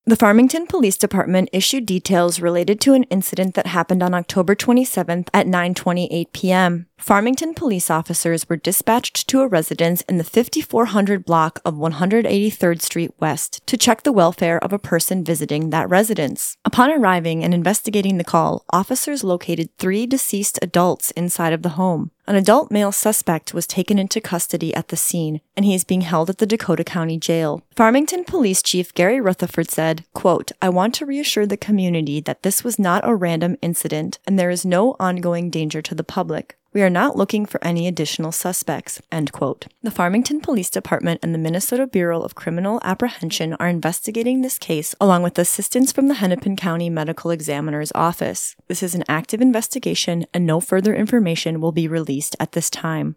The Farmington Police Department issued details related to an incident that happened on October 27th at 9:28 p.m. Farmington police officers were dispatched to a residence in the 5400 block of 183rd Street West to check the welfare of a person visiting that residence. Upon arriving and investigating the call, officers located 3 deceased adults inside of the home. An adult male suspect was taken into custody at the scene, and he is being held at the Dakota County Jail. Farmington Police Chief Gary Rutherford said, quote, "I want to reassure the community that this was not a random incident and there is no ongoing danger to the public. We are not looking for any additional suspects," end quote. The Farmington Police Department and the Minnesota Bureau of Criminal Apprehension are investigating this case along with assistance from the Hennepin County Medical Examiner's Office. This is an active investigation and no further information will be released at this time.